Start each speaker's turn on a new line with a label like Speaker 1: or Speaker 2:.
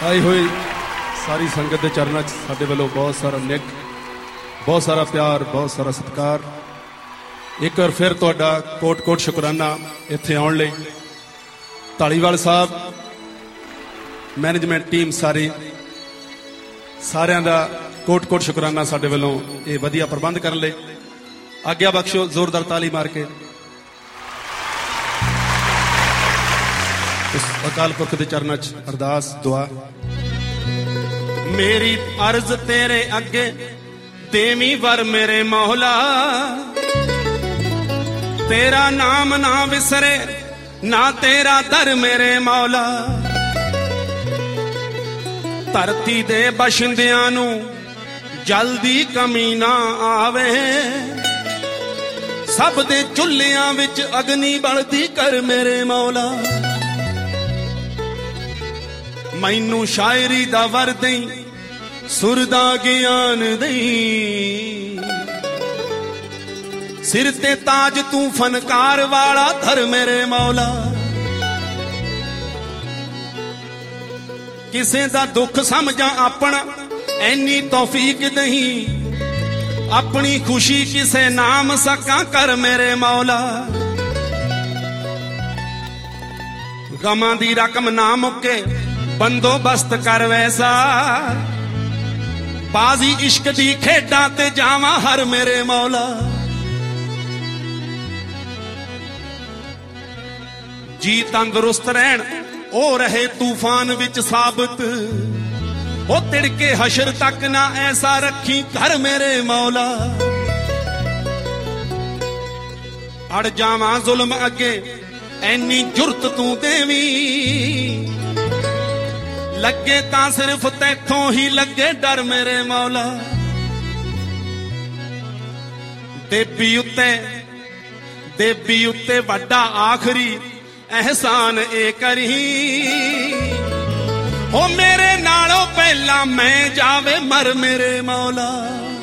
Speaker 1: आई हुई सारी संगत के चरणों च साडे वालों बहुत सारा निक, बहुत सारा प्यार, बहुत सारा सत्कार। एक बार फिर तुहाडा कोट कोट शुकराना इत्थे आउण लई। धालीवाल साहब, मैनेजमेंट टीम सारी, सारियां दा कोट कोट शुकराना साडे वालों ये वधिया प्रबंध करन लई। आग्या बख्शो जोरदार ताली मार के उस अकाल पुरख के चरणों च अरदास दुआ।
Speaker 2: मेरी अर्ज तेरे अगे देवी वर मेरे मौला, तेरा नाम ना विसरे ना तेरा दर मेरे मौला। धरती दे बशिंदियां नू जल्दी कमी ना आवे, सब दे चुल्लियां विच अग्नि बलदी कर मेरे मौला। मैनू शायरी दा वर दई, सुर दा ज्ञान दई, सिर ते ताज तू फनकार वाला धर मेरे मौला। किसे दा दुख समझा अपना ऐनी तौफीक नहीं, अपनी खुशी किसे नाम सका कर मेरे मौला। गमां दी रकम ना मुके बंदोबस्त कर वैसा, बाजी इश्क दी खेडा ते जावा हर मेरे मौला। जी तंदुरुस्त रहन ओ रहे तूफान विच साबित, ओ तिड़के हशर तक ना ऐसा रखी घर मेरे मौला। अड़ जावा जुल्म अगे ऐनी जुरत तू देवी, लगे ता सिर्फ तैथों ही लगे डर मेरे मौला। देवी उत्ते वड्डा आखरी एहसान ए करी, ओ मेरे नालों पहला मैं जावे मर मेरे मौला।